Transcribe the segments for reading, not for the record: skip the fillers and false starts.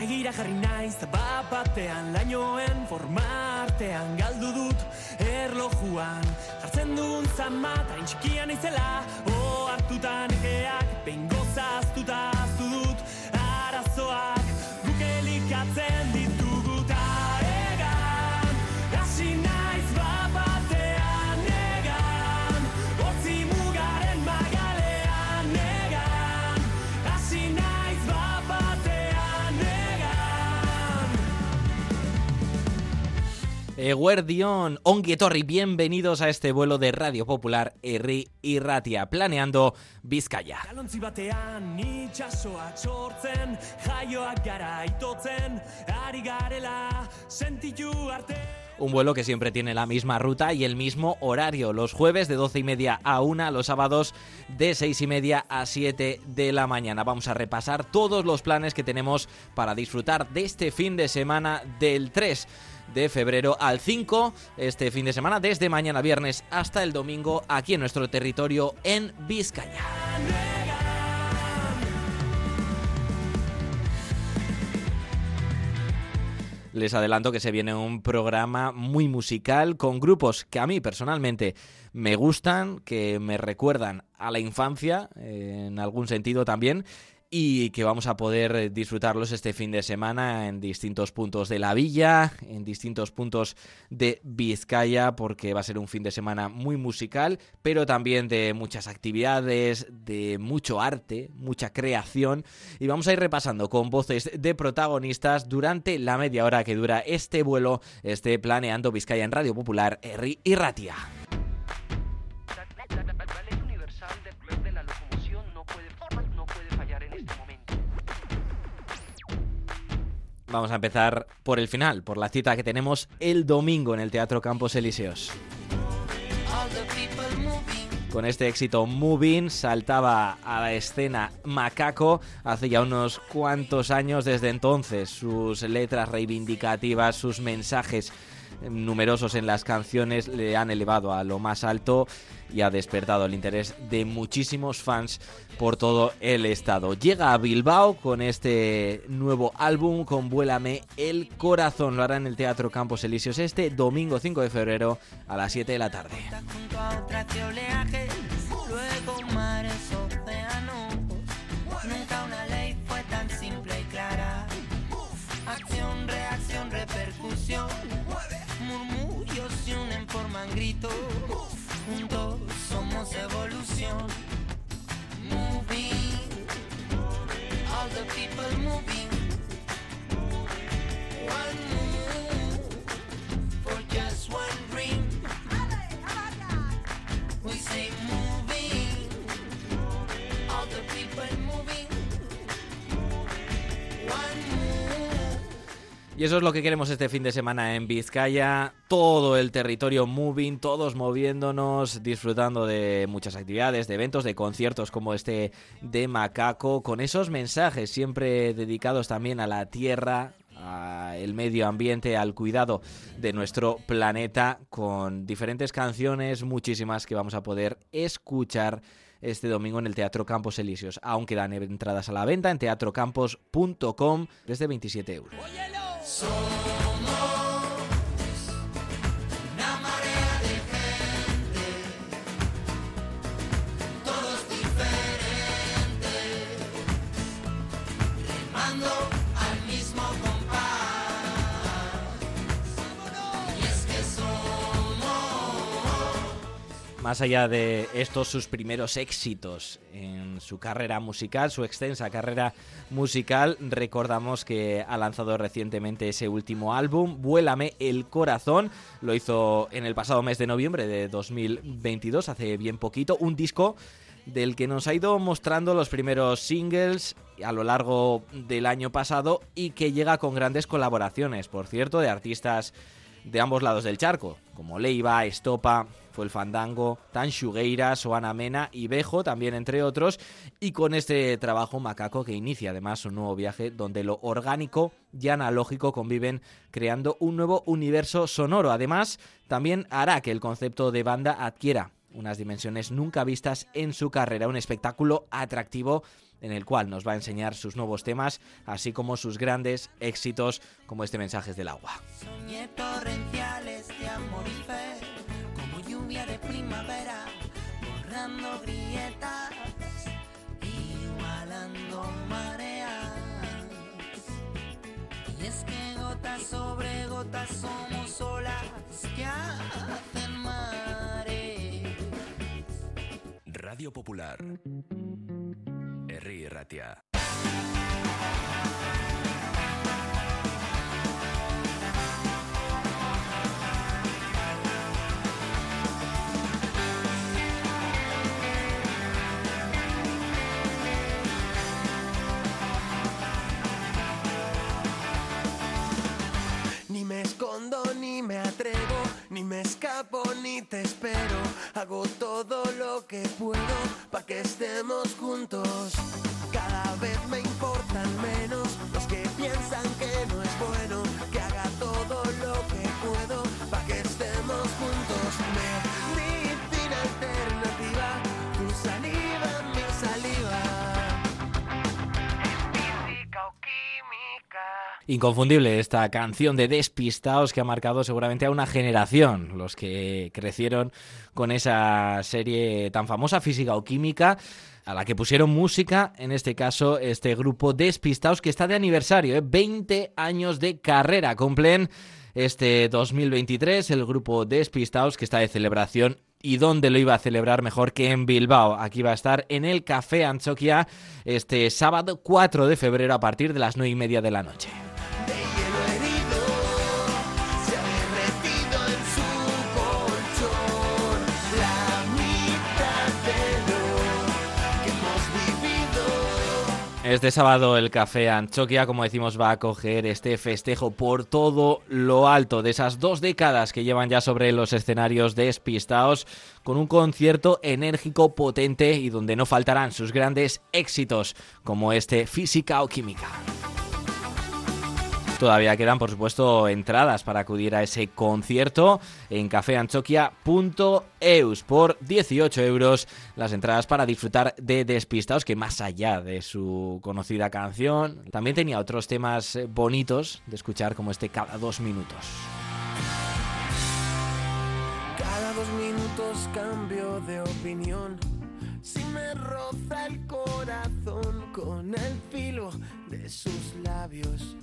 Begira jarri naiz batean lainoen formartean galdu dut erlojuan jartzen dugun zamata intxikian izela hartutan egeak behin gozaztuta aztu dut arazoak guk elikatzen ditugu egan hasi naiz batean egan otzi mugaren magalean egan hasi naiz batean egan. Eguerdion, ongi etorri, bienvenidos a este vuelo de Radio Popular Herri Irratia, planeando Bizkaia. Galontzi batean itxasoak sortzen, jaioak gara itotzen, ari garela sentitu arte. Un vuelo que siempre tiene la misma ruta y el mismo horario, los jueves de 12:30 a 1, los sábados de 6:30 a 7 de la mañana. Vamos a repasar todos los planes que tenemos para disfrutar de este fin de semana del 3 de febrero al 5, este fin de semana, desde mañana viernes hasta el domingo, aquí en nuestro territorio en Vizcaya. Les adelanto que se viene un programa muy musical con grupos que a mí personalmente me gustan, que me recuerdan a la infancia, en algún sentido también, y que vamos a poder disfrutarlos este fin de semana en distintos puntos de la villa, en distintos puntos de Vizcaya, porque va a ser un fin de semana muy musical, pero también de muchas actividades, de mucho arte, mucha creación, y vamos a ir repasando con voces de protagonistas durante la media hora que dura este vuelo, Planeando Vizcaya en Radio Popular Herri Irratia. Vamos a empezar por el final, por la cita que tenemos el domingo en el Teatro Campos Elíseos. Con este éxito Moving saltaba a la escena Macaco hace ya unos cuantos años. Desde entonces sus letras reivindicativas, sus mensajes numerosos en las canciones le han elevado a lo más alto y ha despertado el interés de muchísimos fans por todo el estado. Llega a Bilbao con este nuevo álbum, con Vuélame el Corazón. Lo hará en el Teatro Campos Elíseos este domingo 5 de febrero a las 7 de la tarde. Luego mares, océanos, nunca una ley fue tan simple y clara. Acción, reacción, repercusión, murmullos se unen, forman gritos. Juntos somos evolución. Moving, all the people moving. One move for just one dream. We say moving, all the people moving. One move. Y eso es lo que queremos este fin de semana en Vizcaya, todo el territorio moving, todos moviéndonos, disfrutando de muchas actividades, de eventos, de conciertos como este de Macaco, con esos mensajes siempre dedicados también a la tierra, al medio ambiente, al cuidado de nuestro planeta, con diferentes canciones, muchísimas que vamos a poder escuchar este domingo en el Teatro Campos Elíseos. Aún quedan entradas a la venta en teatrocampos.com desde 27 euros. Somos una marea de gente, todos diferentes, remando al mismo compás. Y es que somos. Más allá de estos sus primeros éxitos en su carrera musical, su extensa carrera musical, recordamos que ha lanzado recientemente ese último álbum, Vuélame el Corazón. Lo hizo en el pasado mes de noviembre de 2022, hace bien poquito, un disco del que nos ha ido mostrando los primeros singles a lo largo del año pasado y que llega con grandes colaboraciones, por cierto, de artistas de ambos lados del charco, como Leiva, Estopa, Fue el Fandango, Tan Xugueira, Soana Mena y Bejo, también entre otros, y con este trabajo Macaco que inicia además un nuevo viaje donde lo orgánico y analógico conviven creando un nuevo universo sonoro. Además, también hará que el concepto de banda adquiera unas dimensiones nunca vistas en su carrera, un espectáculo atractivo en el cual nos va a enseñar sus nuevos temas, así como sus grandes éxitos, como este Mensajes del Agua. Soñé torrenciales de amor y fe, como lluvia de primavera, borrando grietas, igualando mareas. Y es que gotas sobre gotas somos olas que hacen mares. Radio Popular. Herri Ratia. Ni me escondo, ni me atrevo, ni me escapo, ni te espero. Hago todo lo que puedo pa' que estemos juntos. Cada vez me importan menos los que piensan que no es bueno. Que haga todo lo que puedo pa' que estemos juntos. Medicina alternativa, tu saliva, mi saliva. Física o química. Inconfundible esta canción de Despistaos que ha marcado seguramente a una generación, los que crecieron con esa serie tan famosa, Física o Química, a la que pusieron música, en este caso este grupo Despistaos, que está de aniversario, 20 años de carrera, cumplen este 2023 el grupo Despistaos, que está de celebración. ¿Y dónde lo iba a celebrar mejor que en Bilbao? Aquí va a estar en el Café Antxokia este sábado 4 de febrero a partir de las 9:30 de la noche. De hielo herido, se ha derretido en su colchón la mitad de lo que hemos vivido. Este sábado el Café Antxokia, como decimos, va a acoger este festejo por todo lo alto de esas 2 décadas que llevan ya sobre los escenarios Despistaos, con un concierto enérgico, potente y donde no faltarán sus grandes éxitos, como este Física o Química. Todavía quedan, por supuesto, entradas para acudir a ese concierto en cafeantxokia.eus por 18 euros. Las entradas para disfrutar de Despistaos, que más allá de su conocida canción, también tenía otros temas bonitos de escuchar, como este Cada 2 minutos. Cada 2 minutos cambio de opinión. Si me roza el corazón con el filo de sus labios.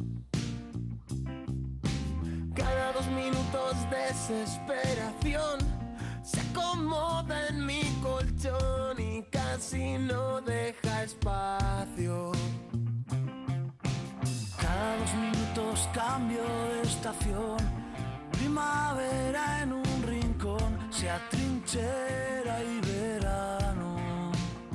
Cada 2 minutos desesperación se acomoda en mi colchón y casi no deja espacio. Cada 2 minutos cambio de estación, primavera en un rincón, se atrinchera y verano.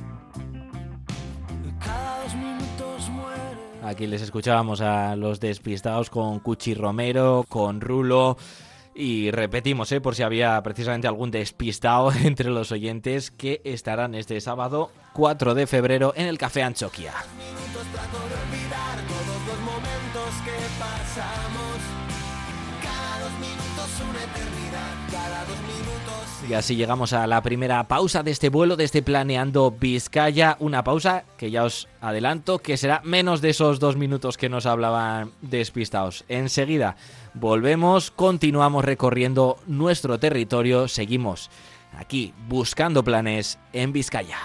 Cada 2 minutos muere. Aquí les escuchábamos a los Despistaos con Cuchi Romero, con Rulo. Y repetimos, por si había precisamente algún despistado entre los oyentes, que estarán este sábado 4 de febrero en el Café Antxokia. Minutos trato de olvidar todos los momentos que pasamos. Cada 2 minutos una eternidad, cada 2 minutos. Y así llegamos a la primera pausa de este vuelo, de este Planeando Vizcaya. Una pausa que ya os adelanto que será menos de esos 2 minutos que nos hablaban Despistaos. Enseguida volvemos, continuamos recorriendo nuestro territorio, seguimos aquí buscando planes en Vizcaya.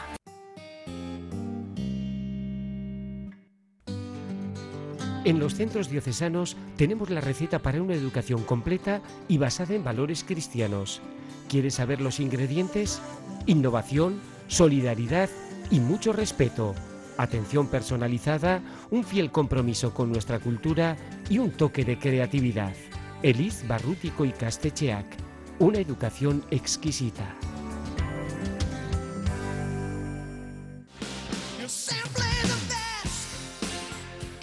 En los centros diocesanos tenemos la receta para una educación completa y basada en valores cristianos. ¿Quieres saber los ingredientes? Innovación, solidaridad y mucho respeto. Atención personalizada, un fiel compromiso con nuestra cultura y un toque de creatividad. Eliz Barrutiko Ikastetxeak. Una educación exquisita.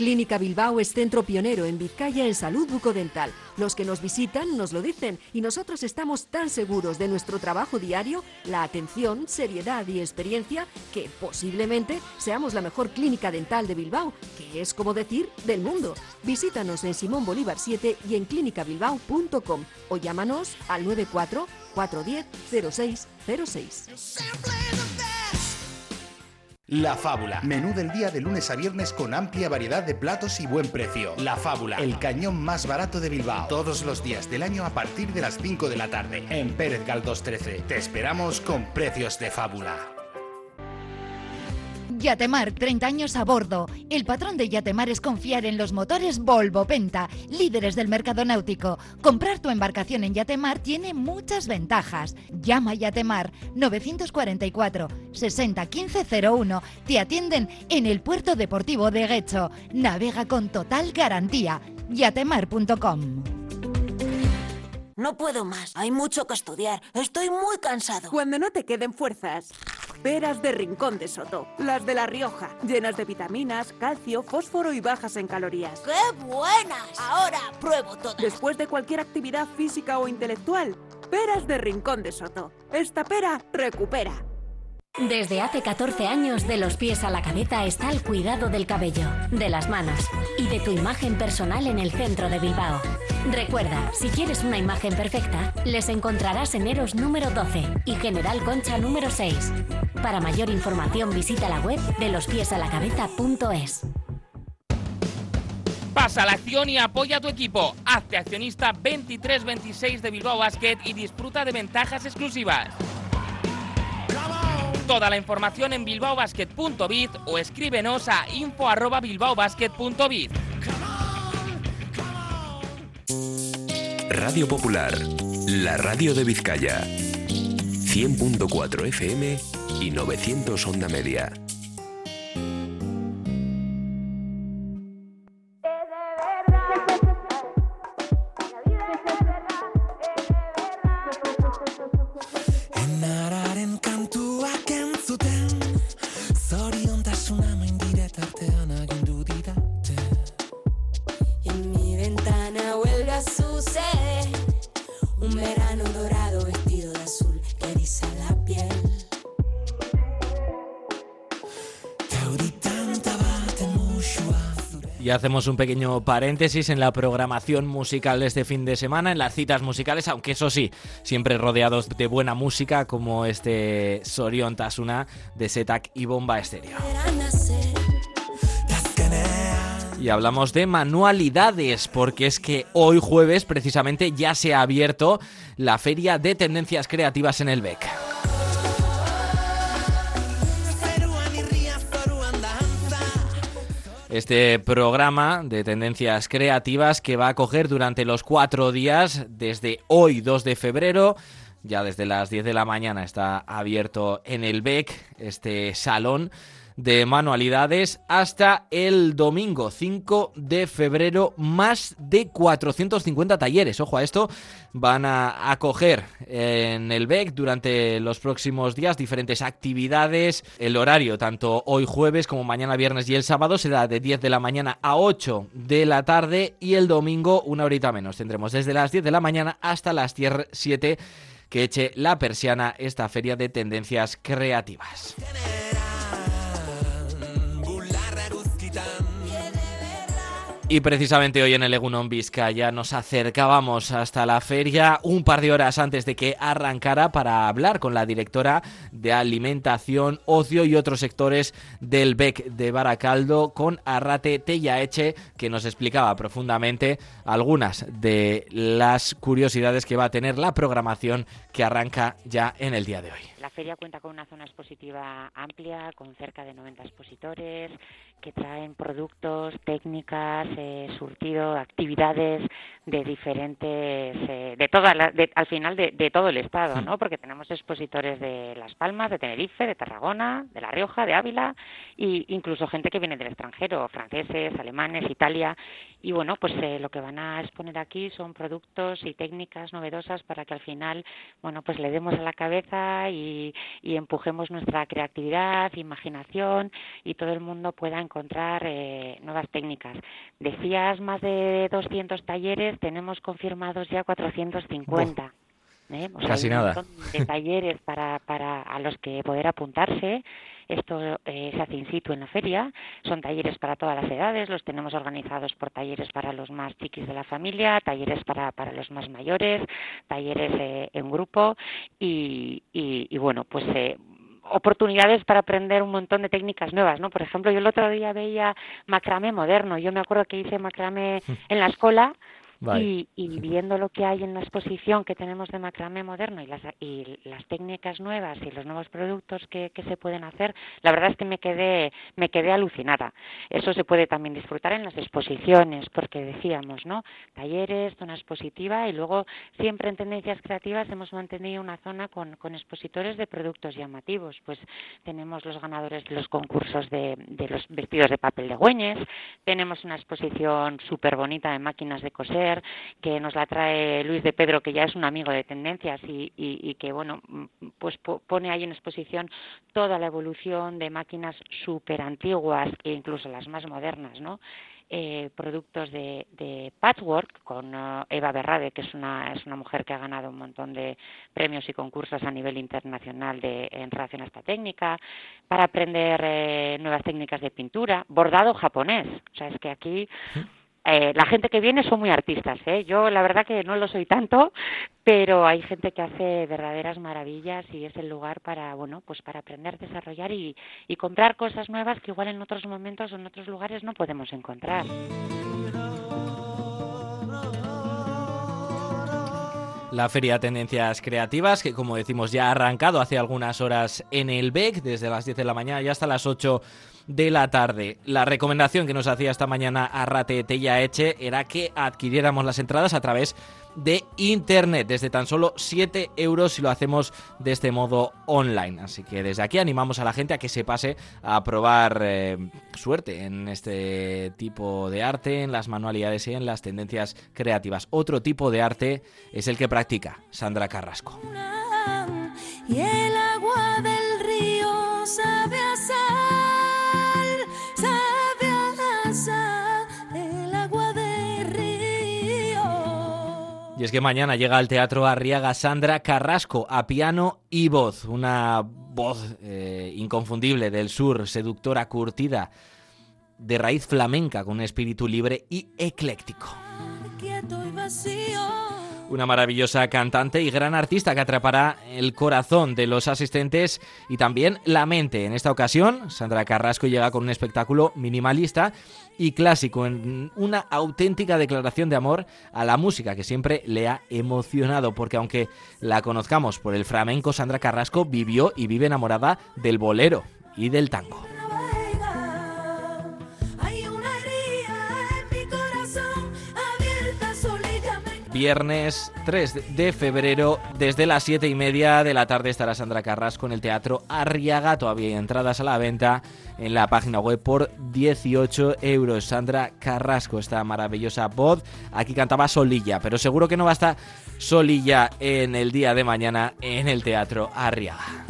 Clínica Bilbao es centro pionero en Vizcaya en salud bucodental. Los que nos visitan nos lo dicen y nosotros estamos tan seguros de nuestro trabajo diario, la atención, seriedad y experiencia que posiblemente seamos la mejor clínica dental de Bilbao, que es como decir del mundo. Visítanos en Simón Bolívar 7 y en clínicabilbao.com o llámanos al 94 410 0606. La Fábula. Menú del día de lunes a viernes con amplia variedad de platos y buen precio. La Fábula, el cañón más barato de Bilbao. Todos los días del año a partir de las 5 de la tarde. En Pérez Galdós 13. Te esperamos con precios de fábula. Yatemar, 30 años a bordo. El patrón de Yatemar es confiar en los motores Volvo Penta, líderes del mercado náutico. Comprar tu embarcación en Yatemar tiene muchas ventajas. Llama a Yatemar 944 60 15 01. Te atienden en el puerto deportivo de Guecho. Navega con total garantía. Yatemar.com. No puedo más, hay mucho que estudiar, estoy muy cansado. Cuando no te queden fuerzas, peras de Rincón de Soto, las de La Rioja, llenas de vitaminas, calcio, fósforo y bajas en calorías. ¡Qué buenas! Ahora pruebo todas. Después de cualquier actividad física o intelectual, peras de Rincón de Soto. Esta pera recupera. Desde hace 14 años, de los pies a la cabeza está el cuidado del cabello, de las manos y de tu imagen personal en el centro de Bilbao. Recuerda, si quieres una imagen perfecta, les encontrarás en Eros número 12 y General Concha número 6. Para mayor información visita la web de lospiesalacabeza.es. Pasa a la acción y apoya a tu equipo. Hazte accionista 2326 de Bilbao Basket y disfruta de ventajas exclusivas. Toda la información en bilbaobasket.biz o escríbenos a info@bilbaobasket.biz. Radio Popular, la radio de Vizcaya. 100.4 FM y 900 onda media. En mi ventana vuelve a suceder un verano dorado vestido de azul que eriza la piel. Y hacemos un pequeño paréntesis en la programación musical de este fin de semana, en las citas musicales, aunque eso sí, siempre rodeados de buena música, como este Zoriontasuna de Setak y Bomba Estéreo. Y hablamos de manualidades, porque es que hoy jueves precisamente ya se ha abierto la Feria de Tendencias Creativas en el BEC. Este programa de tendencias creativas que va a acoger durante los 4 días, desde hoy 2 de febrero, ya desde las 10 de la mañana está abierto en el BEC este salón de manualidades hasta el domingo 5 de febrero, más de 450 talleres. Ojo a esto, van a acoger en el BEC durante los próximos días diferentes actividades. El horario, tanto hoy jueves como mañana viernes y el sábado, será de 10 de la mañana a 8 de la tarde y el domingo una horita menos. Tendremos desde las 10 de la mañana hasta las 7 que eche la persiana esta feria de tendencias creativas. Y precisamente hoy en el Egunon Vizcaya nos acercábamos hasta la feria un par de horas antes de que arrancara para hablar con la directora de Alimentación, Ocio y otros sectores del BEC de Baracaldo, con Arrate Tellaeche, que nos explicaba profundamente algunas de las curiosidades que va a tener la programación que arranca ya en el día de hoy. La feria cuenta con una zona expositiva amplia, con cerca de 90 expositores que traen productos, técnicas, surtido, actividades diferentes, al final de todo el estado, ¿no? Porque tenemos expositores de Las Palmas, de Tenerife, de Tarragona, de La Rioja, de Ávila, e incluso gente que viene del extranjero, franceses, alemanes, Italia, y bueno, pues lo que van a exponer aquí son productos y técnicas novedosas para que al final, bueno, pues le demos a la cabeza y empujemos nuestra creatividad, imaginación, y todo el mundo pueda encontrar nuevas técnicas. Decías más de 200 talleres, tenemos confirmados ya 450. O sea, Casi hay un nada. montón de talleres para a los que poder apuntarse. Esto se hace in situ en la feria. Son talleres para todas las edades. Los tenemos organizados por talleres para los más chiquis de la familia, talleres para los más mayores, talleres en grupo y bueno, pues oportunidades para aprender un montón de técnicas nuevas, ¿no? Por ejemplo, yo el otro día veía macramé moderno. Yo me acuerdo que hice macramé en la escuela. Vale. Y viendo lo que hay en la exposición que tenemos de macramé moderno y las técnicas nuevas y los nuevos productos que se pueden hacer, la verdad es que me quedé alucinada. Eso se puede también disfrutar en las exposiciones, porque decíamos, ¿no? Talleres, zona expositiva, y luego siempre en Tendencias Creativas hemos mantenido una zona con expositores de productos llamativos. Pues tenemos los ganadores de los concursos de los vestidos de papel de Güeñes, tenemos una exposición súper bonita de máquinas de coser, que nos la trae Luis de Pedro, que ya es un amigo de Tendencias y que, bueno, pues pone ahí en exposición toda la evolución de máquinas súper antiguas e incluso las más modernas, ¿no? Productos de patchwork con Eva Berrade, que es una mujer que ha ganado un montón de premios y concursos a nivel internacional en relación a esta técnica, para aprender nuevas técnicas de pintura, bordado japonés. O sea, es que aquí la gente que viene son muy artistas, ¿eh? Yo la verdad que no lo soy tanto, pero hay gente que hace verdaderas maravillas y es el lugar para, bueno, pues para aprender, desarrollar y comprar cosas nuevas que igual en otros momentos o en otros lugares no podemos encontrar. La Feria Tendencias Creativas, que como decimos ya ha arrancado hace algunas horas en el BEC, desde las 10 de la mañana y hasta las 8 de la tarde. La recomendación que nos hacía esta mañana Arrate Tellaeche era que adquiriéramos las entradas a través de internet, desde tan solo 7 euros si lo hacemos de este modo online. Así que desde aquí animamos a la gente a que se pase a probar suerte en este tipo de arte, en las manualidades y en las tendencias creativas. Otro tipo de arte es el que practica Sandra Carrasco. Y el agua del río sabe a sal, sabe a sal, el agua del río. Y es que mañana llega al Teatro Arriaga Sandra Carrasco a piano y voz, una voz inconfundible del sur, seductora, curtida, de raíz flamenca, con un espíritu libre y ecléctico. Quieto y vacío. Una maravillosa cantante y gran artista que atrapará el corazón de los asistentes y también la mente. En esta ocasión, Sandra Carrasco llega con un espectáculo minimalista y clásico, en una auténtica declaración de amor a la música que siempre le ha emocionado, porque aunque la conozcamos por el flamenco, Sandra Carrasco vivió y vive enamorada del bolero y del tango. Viernes 3 de febrero, desde las 7:30 de la tarde estará Sandra Carrasco en el Teatro Arriaga. Todavía hay entradas a la venta en la página web por 18 euros. Sandra Carrasco, esta maravillosa voz. Aquí cantaba solilla, pero seguro que no va a estar solilla en el día de mañana en el Teatro Arriaga.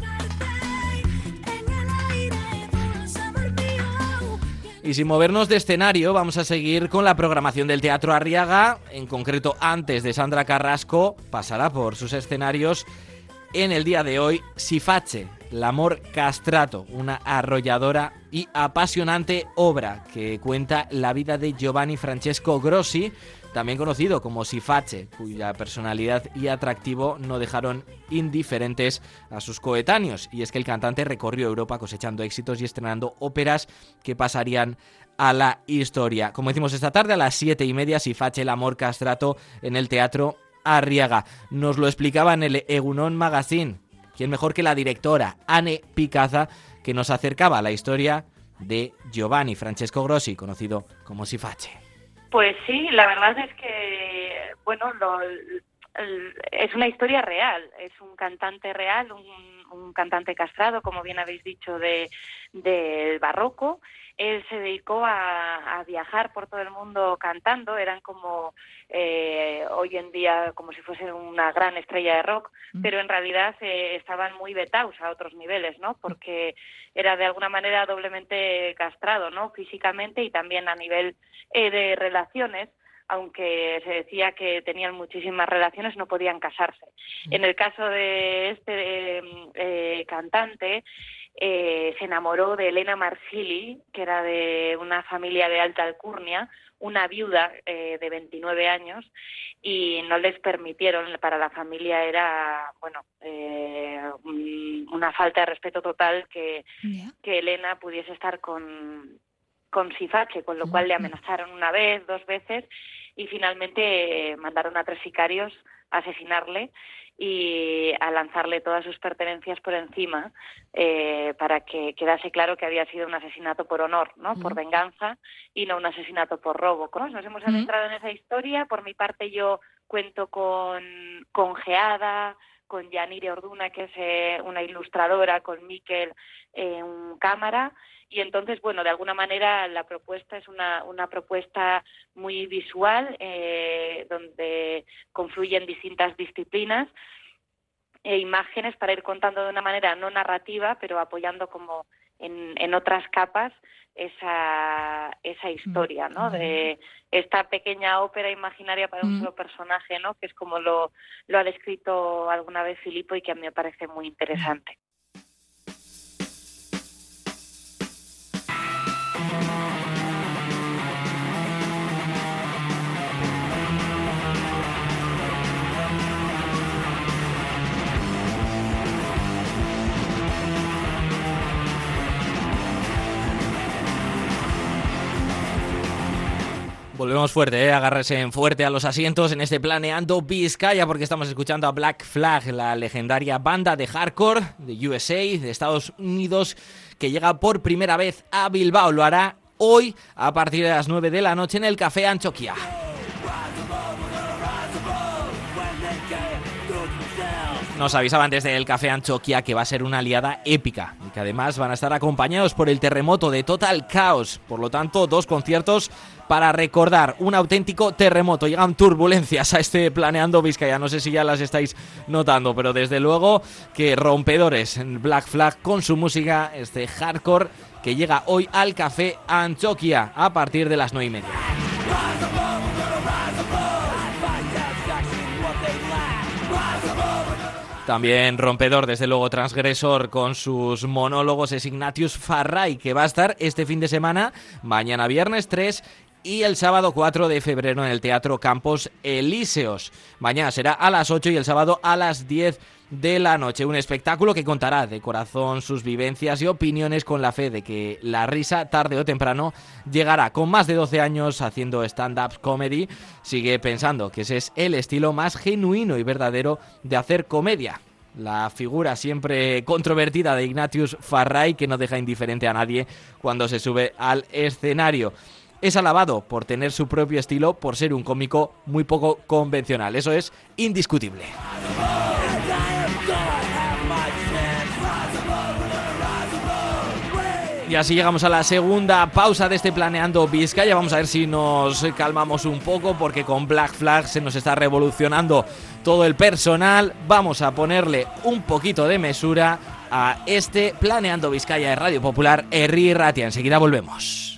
Y sin movernos de escenario, vamos a seguir con la programación del Teatro Arriaga. En concreto, antes de Sandra Carrasco, pasará por sus escenarios en el día de hoy Siface, l'amor castrato, una arrolladora y apasionante obra que cuenta la vida de Giovanni Francesco Grossi, también conocido como Siface, cuya personalidad y atractivo no dejaron indiferentes a sus coetáneos. Y es que el cantante recorrió Europa cosechando éxitos y estrenando óperas que pasarían a la historia. Como decimos esta tarde, a las 7:30, Siface, l'amor castrato en el Teatro Arriaga. Nos lo explicaba en el Egunon Magazine. ¿Quién mejor que la directora, Anne Picaza, que nos acercaba a la historia de Giovanni Francesco Grossi, conocido como Siface? Pues sí, la verdad es que bueno, es una historia real, es un cantante real, un cantante castrado, como bien habéis dicho, del barroco. Él se dedicó a viajar por todo el mundo cantando, eran como hoy en día como si fuese una gran estrella de rock, pero en realidad estaban muy vetados a otros niveles, ¿no? Porque era de alguna manera doblemente castrado, ¿no? Físicamente y también a nivel de relaciones. Aunque se decía que tenían muchísimas relaciones, no podían casarse. En el caso de este cantante, se enamoró de Elena Marsili, que era de una familia de alta alcurnia, una viuda de 29 años, y no les permitieron, para la familia era, bueno, una falta de respeto total que Elena pudiese estar con Sifache, con lo cual le amenazaron una vez, 2 veces, y finalmente mandaron a 3 sicarios a asesinarle y a lanzarle todas sus pertenencias por encima, para que quedase claro que había sido un asesinato por honor, ¿no? Por venganza, y no un asesinato por robo. Nos hemos adentrado en esa historia. Por mi parte, yo cuento con Geada, con Yanire Orduna, que es una ilustradora, con Miquel en cámara, y entonces, bueno, de alguna manera la propuesta es una propuesta muy visual, donde confluyen distintas disciplinas e imágenes para ir contando de una manera no narrativa, pero apoyando como en otras capas esa historia, ¿no? De esta pequeña ópera imaginaria para un solo personaje, ¿no? Que es como lo ha descrito alguna vez Filippo y que a mí me parece muy interesante. Volvemos fuerte, agárrese fuerte a los asientos en este Planeando Vizcaya, porque estamos escuchando a Black Flag, la legendaria banda de hardcore de USA, de Estados Unidos, que llega por primera vez a Bilbao. Lo hará hoy a partir de las 9 de la noche en el Café Antxokia. Nos avisaban desde el Café Antxokia que va a ser una aliada épica y que además van a estar acompañados por el terremoto de Total Chaos. Por lo tanto, 2 conciertos para recordar un auténtico terremoto. Llegan turbulencias a este Planeando Vizcaya. No sé si ya las estáis notando, pero desde luego que rompedores en Black Flag con su música, este hardcore que llega hoy al Café Antxokia a partir de las 9:30. También rompedor, desde luego transgresor con sus monólogos, es Ignatius Farray, que va a estar este fin de semana, mañana viernes 3 y el sábado 4 de febrero en el Teatro Campos Elíseos. Mañana será a las 8 y el sábado a las 10 de la noche. Un espectáculo que contará de corazón sus vivencias y opiniones, con la fe de que la risa tarde o temprano llegará. Con más de 12 años haciendo stand-up comedy, sigue pensando que ese es el estilo más genuino y verdadero de hacer comedia. La figura siempre controvertida de Ignatius Farray, que no deja indiferente a nadie cuando se sube al escenario. Es alabado por tener su propio estilo, por ser un cómico muy poco convencional. Eso es indiscutible. Y así llegamos a la segunda pausa de este Planeando Vizcaya. Vamos a ver si nos calmamos un poco, porque con Black Flag se nos está revolucionando todo el personal. Vamos a ponerle un poquito de mesura a este Planeando Vizcaya de Radio Popular Herri Ratia. Enseguida volvemos.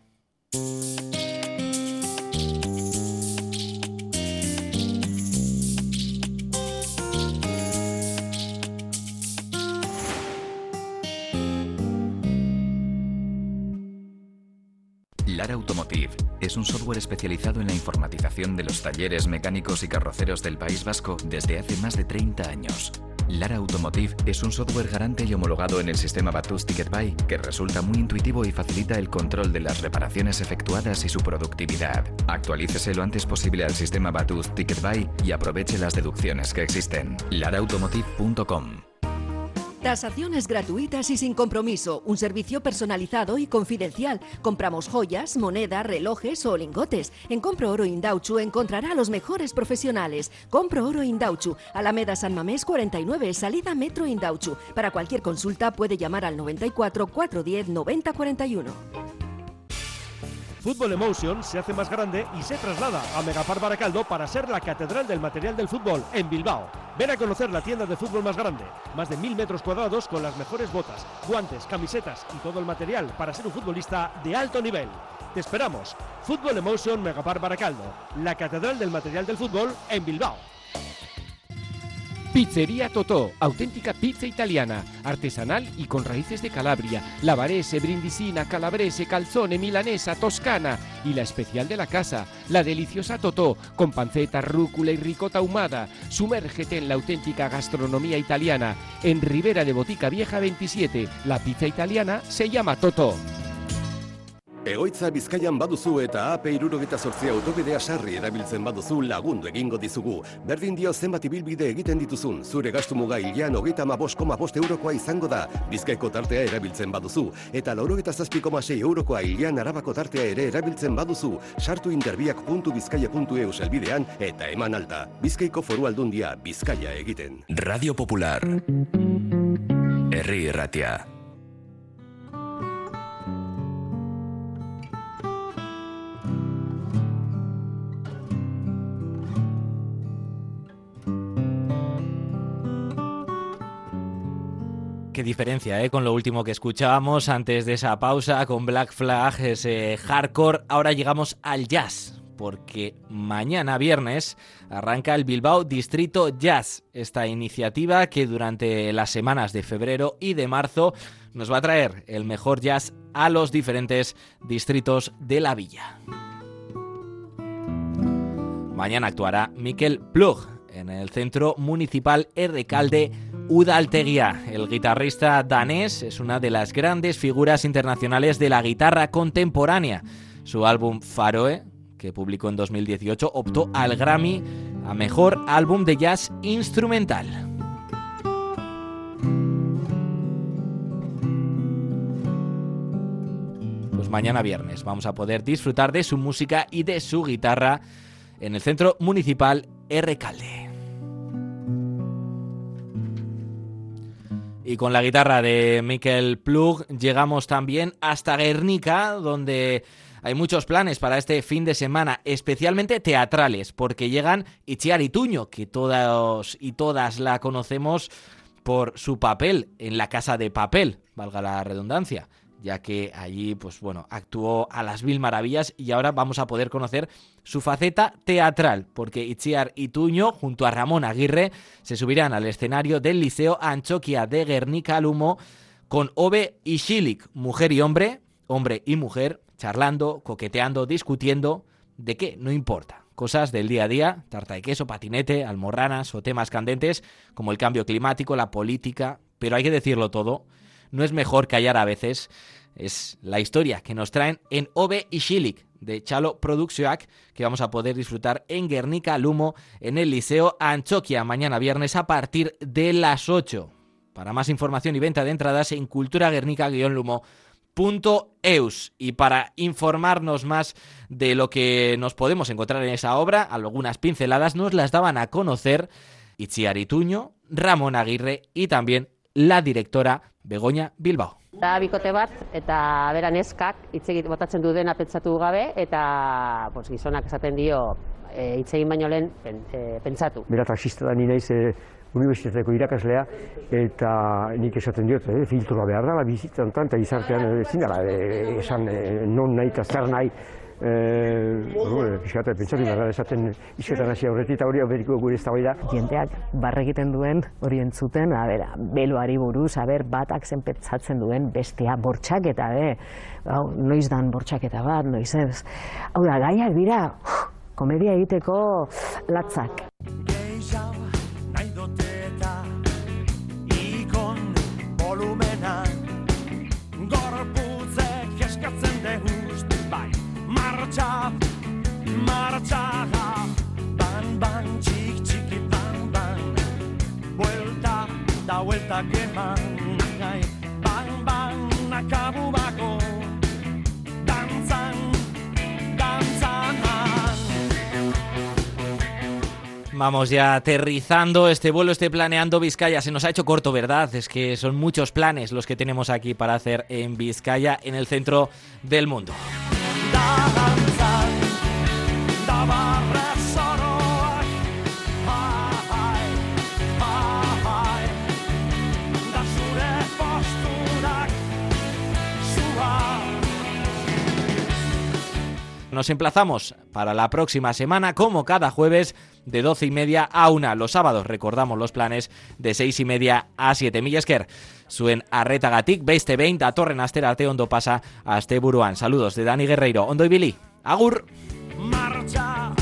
Lara Automotive es un software especializado en la informatización de los talleres mecánicos y carroceros del País Vasco desde hace más de 30 años. Lara Automotive es un software garante y homologado en el sistema Batus Ticket Buy, que resulta muy intuitivo y facilita el control de las reparaciones efectuadas y su productividad. Actualícese lo antes posible al sistema Batus Ticket Buy y aproveche las deducciones que existen. laraautomotive.com. Tasaciones gratuitas y sin compromiso, un servicio personalizado y confidencial. Compramos joyas, moneda, relojes o lingotes. En Compro Oro Indauchu encontrará a los mejores profesionales. Compro Oro Indauchu, Alameda San Mamés 49, salida Metro Indauchu. Para cualquier consulta puede llamar al 94 410 90 41. Fútbol Emotion se hace más grande y se traslada a Megapar Baracaldo para ser la catedral del material del fútbol en Bilbao. Ven a conocer la tienda de fútbol más grande, más de 1000 metros cuadrados con las mejores botas, guantes, camisetas y todo el material para ser un futbolista de alto nivel. Te esperamos. Fútbol Emotion Megapar Baracaldo, la catedral del material del fútbol en Bilbao. Pizzería Totò, auténtica pizza italiana, artesanal y con raíces de Calabria, lavarese, brindisina, calabrese, calzone, milanesa, toscana y la especial de la casa, la deliciosa Totò, con panceta, rúcula y ricota ahumada. Sumérgete en la auténtica gastronomía italiana. En Ribera de Botica Vieja 27, la pizza italiana se llama Totò. Egoitza Bizkaian baduzu eta AP78 autobidea sarri erabiltzen baduzu lagundu egingo dizugu. Berdin dio zenbat ibilbide egiten dituzun, zure gastu muga hilean 35,5 eurokoa izango da. Bizkaiko tartea erabiltzen baduzu, eta 97,6 eurokoa hilean Arabako tartea ere erabiltzen baduzu. Sartu interbiak.bizkaia.eu helbidean eta eman alta. Bizkaiko Foru Aldundia, Bizkaia egiten. Radio Popular. Herri Irratia. Qué diferencia, con lo último que escuchábamos antes de esa pausa con Black Flag, ese hardcore. Ahora llegamos al jazz, porque mañana viernes arranca el Bilbao Distrito Jazz, esta iniciativa que durante las semanas de febrero y de marzo nos va a traer el mejor jazz a los diferentes distritos de la villa. Mañana actuará Mikel Plug en el Centro Municipal Errekalde Udaltegia. El guitarrista danés es una de las grandes figuras internacionales de la guitarra contemporánea. Su álbum Faroe, que publicó en 2018, optó al Grammy a Mejor Álbum de Jazz Instrumental. Pues mañana viernes vamos a poder disfrutar de su música y de su guitarra en el Centro Municipal Errekalde. Y con la guitarra de Mikel Plug llegamos también hasta Guernica, donde hay muchos planes para este fin de semana, especialmente teatrales, porque llegan Itziar Ituño, que todos y todas la conocemos por su papel en La Casa de Papel, valga la redundancia, ya que allí, pues bueno, actuó a las mil maravillas y ahora vamos a poder conocer su faceta teatral, porque Itziar Ituño, junto a Ramón Aguirre, se subirán al escenario del Liceo Antxokia de Guernica Lumo con Obe y Xilik, mujer y hombre, hombre y mujer, charlando, coqueteando, discutiendo, ¿de qué? No importa. Cosas del día a día, tarta de queso, patinete, almorranas o temas candentes como el cambio climático, la política, pero hay que decirlo todo. No es mejor callar a veces. Es la historia que nos traen en Obe y Xilik de Chalo Produkzioak, que vamos a poder disfrutar en Guernica Lumo en el Liceo Antxokia mañana viernes a partir de las 8. Para más información y venta de entradas en culturaguernica-lumo.eus. Y para informarnos más de lo que nos podemos encontrar en esa obra, algunas pinceladas nos las daban a conocer Itziar Ituño, Ramón Aguirre y también la directora Begoña Bilbao. Da bikote bat eta bera neskak hitz egiten botatzen du dena pentsatu gabe eta pues gizonak esaten dio hitz egin baino lehen pentsatu. Bera taxista da ni naiz unibertsitateko irakaslea eta nik esaten diot filtroa behar da bizitzan eta gizartean ezin dela esan non nahi eta zer nahi. Pixkate, pentsatu behar da esaten izetan hasi aurretik eta hori beriko gure ez da hori da. Jendeak barre egiten duen hori entzuten, beloari buruz, batak zen pentsatzen duen bestea bortxaketa, noiz dan bortxaketa bat, noiz ez. Hau da, gaiak dira, komedia egiteko latzak. Gehiago nahi dute eta ikon volumena gorputzek eskatzen dehust, bai. Marcha, marcha, ban, ban, txik, txiki, ban, ban. Vuelta, da vuelta eskuak eman nahi, bang nakabu bako, dantzan. Vamos ya aterrizando este vuelo, planeando Vizcaya. Se nos ha hecho corto, ¿verdad? Es que son muchos planes los que tenemos aquí para hacer en Vizcaya, en el centro del mundo. Nos emplazamos para la próxima semana, como cada jueves, de 12:30 a 1. Los sábados recordamos los planes de 6:30 a 7. Mila esker, zuen arretagatik, beste behin datorren astera arte ondo pasa asteburuan. Saludos de Dani Guerreiro. Ondo ibili. Agur. Marcha.